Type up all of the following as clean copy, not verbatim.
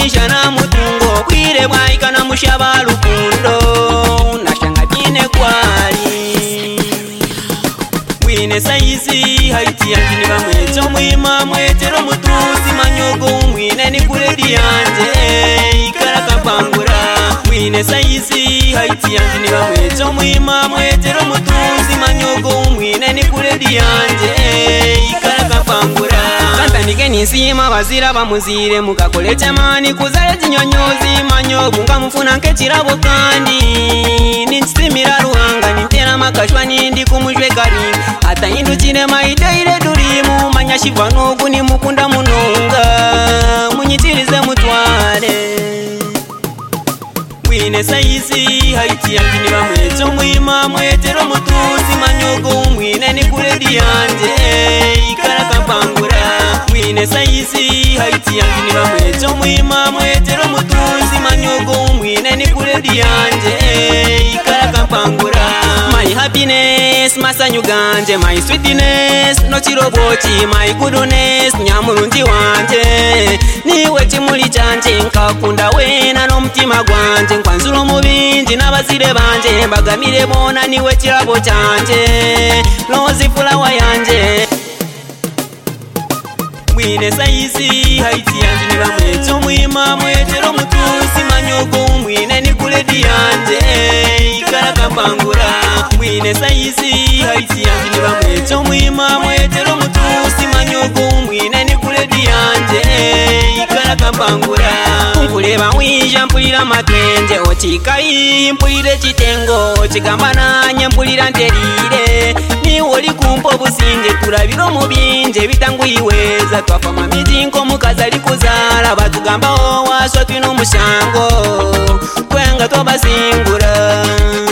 wisha na mutungo kwire bwaika na mushaba rukundo nashanga bine kwari wine saizi haiti yanjini bamwecho mwima mwetero mutuzi manyogo umwine ni kuredi yanje ikara kapangura wine saizi haiti yanjini bamwecho mwima mwetero mutuzi manyogo umwine ni kuredi yanje ikara kapangura kantanike nisima bazira bamuzire mukakole chamani kuzale chinyonyozi manyogo ngamufuna nkechirabo kandi ninchisimira ruhanga nintera makashwa nindi kumujwe karingi ata indukire maiteire durimu manyashivano kuni mukunda munonga munyitirize mutware wine saizi haiti yanjini bamwecho mwima mwetero mutuzi manyogo umwine ni kuredi yanje ikara kapangura wine saizi haiti yanjini bamwecho mwima mwetero mutuzi manyogo umwine ni kuredi yanje ikara kapangura my happiness masanyu ganje my sweetness no chirobochi my goodness nyamurunji wanje niwe chimuli chanje nkakunda wena no mtima gwanje nkwanzulo mubinji n'abazire banje mbagamire bona niwe chirabo chanje lozi fulawa yanje wine saizi haiti yanjini bamwecho mwima mwetero mutuzi manyogo umwine ni kuredi yanje ikara kapangura wine saizi haiti yanjini bamwecho mwima mwetero mutuzi manyogo umwine ni kuredi yanje ikara kapangura nkuleba wisha mpulira matwenje ochikayi mpulire chitengo chikambananye mpulira nterire niwe oli kumpa obusinje tulabira mubinje bitanguyiweza twafa mamiti nko mukazi ali kuzaala batugambawo waswa twina omushango twenga twabasingura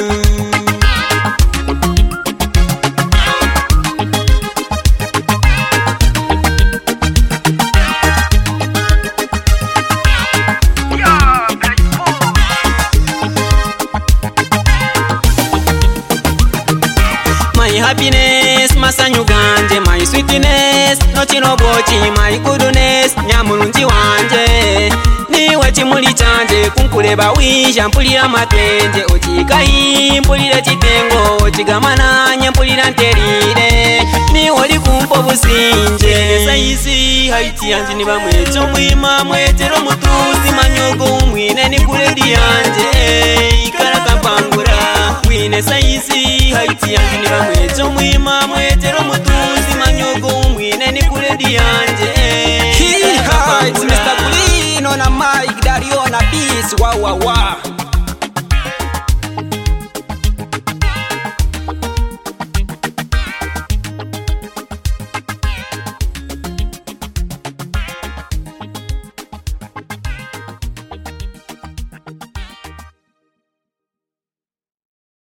my happiness masanyu ganje my sweetness no chinobochi my goodness nyamurunji wanje niwe chimuli chanje kunkuleba wisha mpulira matwenje ochikayi mpulira chitengo ochigamananye mpulira nterire niwe oli kumpa obusinje saizi haiti yanjini bamwecho mwima mwetero mutuzi manyogo umwine ni kuredi yanje ikara kapangura wine saizi haiti yanjini bamwecho mwima mwetero mutuzi manyogo umwine ni kuredi yanje He hides Mr. Kulino na Mike Dario na Beast. Wow wow wow.